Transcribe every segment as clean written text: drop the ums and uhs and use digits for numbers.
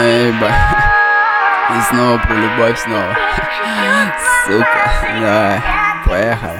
Эйба. И снова про любовь снова. Сука, давай, поехали.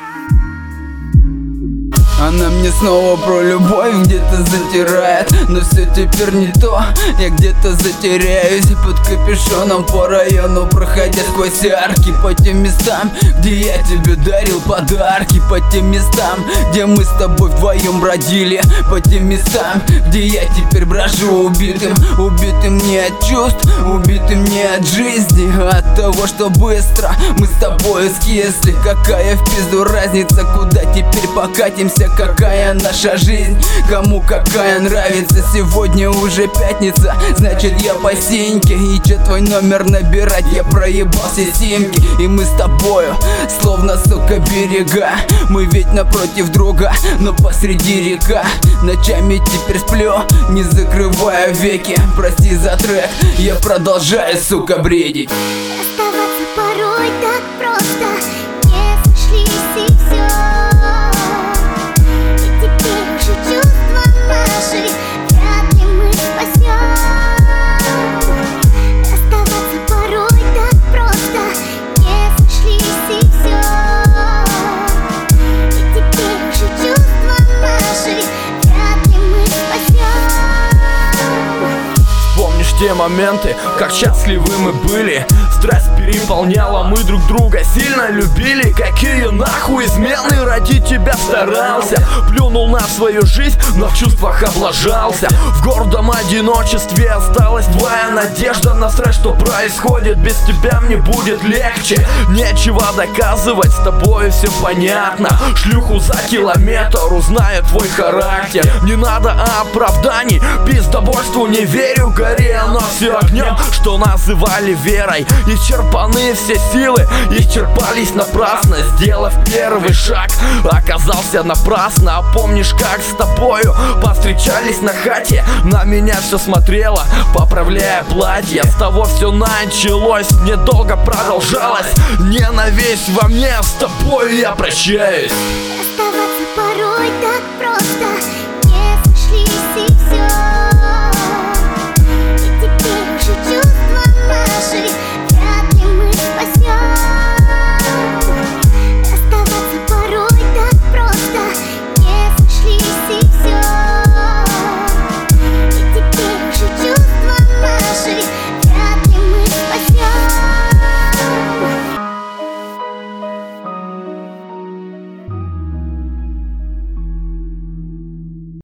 Она мне снова про любовь где-то затирает, но все теперь не то, я где-то затеряюсь под капюшоном по району, проходя сквозь арки, по тем местам, где я тебе дарил подарки, по тем местам, где мы с тобой вдвоем бродили, по тем местам, где я теперь брожу убитым, убитым не от чувств, убитым не от жизни, а от того, что быстро мы с тобой скисли. Какая в пизду разница, куда теперь покатимся? Какая наша жизнь, кому какая нравится. Сегодня уже пятница, значит я по синьке. И че твой номер набирать, я проебал все симки. И мы с тобою, словно, сука, берега. Мы ведь напротив друга, но посреди река. Ночами теперь сплю, не закрывая веки. Прости за трек, я продолжаю, сука, бредить. Оставаться порой так просто, не сошлись и все. Те моменты, как счастливы мы были. Страсть переполняла, мы друг друга сильно любили. Какие нахуй измены, ради тебя старался. Плюнул на свою жизнь, но в чувствах облажался. В гордом одиночестве осталась твоя надежда на стресс, что происходит. Без тебя мне будет легче. Нечего доказывать, с тобой все понятно. Шлюху за километр, узнаю твой характер. Не надо оправданий, пиздобольству не верю. Горе оно все огнем, что называли верой. Исчерпаны все силы, исчерпались напрасно. Сделав первый шаг, оказался напрасно. А помнишь, как с тобою повстречались на хате? На меня все смотрела, поправляя платье. С того все началось, недолго продолжалось. Ненависть во мне, с тобой я прощаюсь.